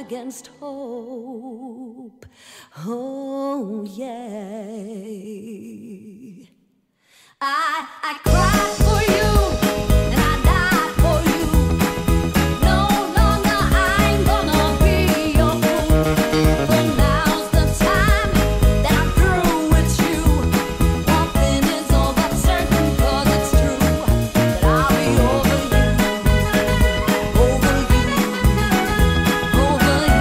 against hope. Oh, yeah. I cried for you and I died for you. No longer I'm gonna be your fool. For now's the time that I'm through with you. One thing is all but certain, 'cause it's true that I'll be over you, over you, over you.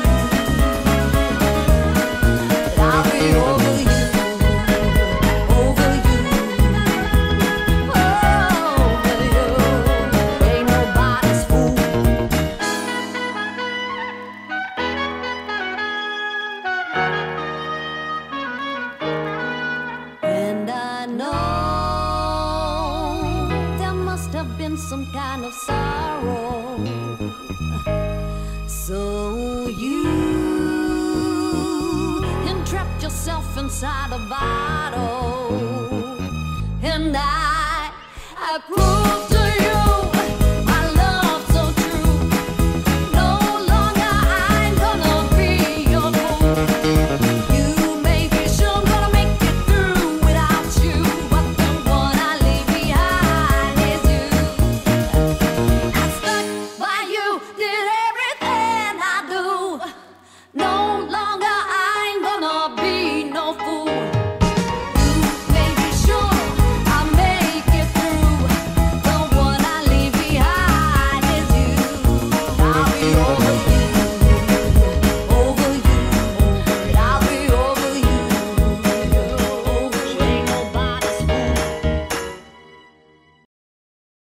That I'll be over you, over you. Ain't nobody's fool. And I know there must have been some kind of sorrow. So you entrapped yourself inside a bottle. And I proved to you my love so true. No longer I'm gonna be your fool. You may be sure I'm gonna make it through without you, but the one I leave behind is you. I stuck by you, did everything I do. No